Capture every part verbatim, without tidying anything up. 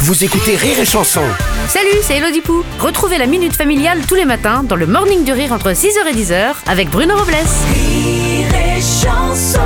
Vous écoutez Rire et Chanson. Salut, c'est Elodie Pou. Retrouvez la Minute Familiale tous les matins dans le Morning du Rire entre six heures et dix heures avec Bruno Robles. Rire et Chanson.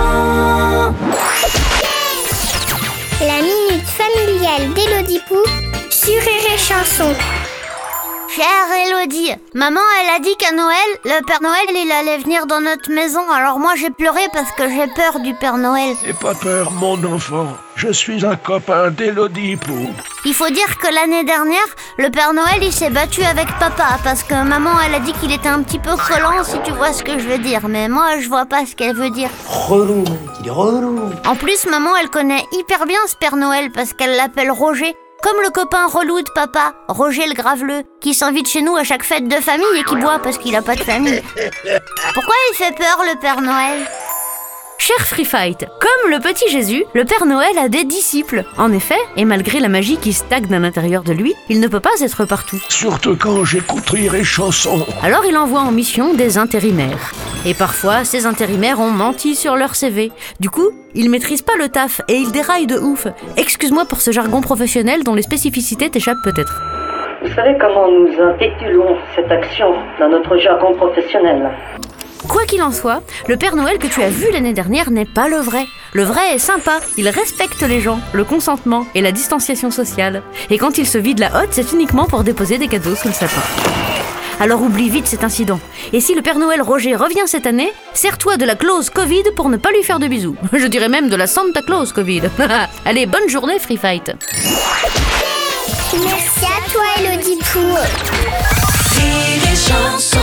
La Minute Familiale d'Elodie Pou sur Rire et Chanson. Chère Elodie, maman elle a dit qu'à Noël, le Père Noël il allait venir dans notre maison. Alors moi j'ai pleuré parce que j'ai peur du Père Noël. N'aie pas peur mon enfant, je suis un copain d'Elodie Pou. Il faut dire que l'année dernière, le Père Noël il s'est battu avec papa parce que maman elle a dit qu'il était un petit peu collant, si tu vois ce que je veux dire. Mais moi je vois pas ce qu'elle veut dire. Relou, il est relou. En plus maman elle connaît hyper bien ce Père Noël parce qu'elle l'appelle Roger. Comme le copain relou de papa, Roger le Graveleux, qui s'invite chez nous à chaque fête de famille et qui boit parce qu'il a pas de famille. Pourquoi il fait peur le Père Noël ? Cher Free Fight, comme le petit Jésus, le Père Noël a des disciples. En effet, et malgré la magie qui stagne à l'intérieur de lui, il ne peut pas être partout. Surtout quand j'écoute Rire et Chanson. Alors il envoie en mission des intérimaires. Et parfois, ces intérimaires ont menti sur leur C V. Du coup, ils maîtrisent pas le taf et ils déraillent de ouf. Excuse-moi pour ce jargon professionnel dont les spécificités t'échappent peut-être. Vous savez comment nous intitulons cette action dans notre jargon professionnel ? Quoi qu'il en soit, le Père Noël que tu as vu l'année dernière n'est pas le vrai. Le vrai est sympa, il respecte les gens, le consentement et la distanciation sociale. Et quand il se vide la hotte, c'est uniquement pour déposer des cadeaux sous le sapin. Alors oublie vite cet incident. Et si le Père Noël Roger revient cette année, sers-toi de la clause Covid pour ne pas lui faire de bisous. Je dirais même de la Santa Claus Covid. Allez, bonne journée Free Fight. Merci à toi Elodie Pou. Rire et Chanson.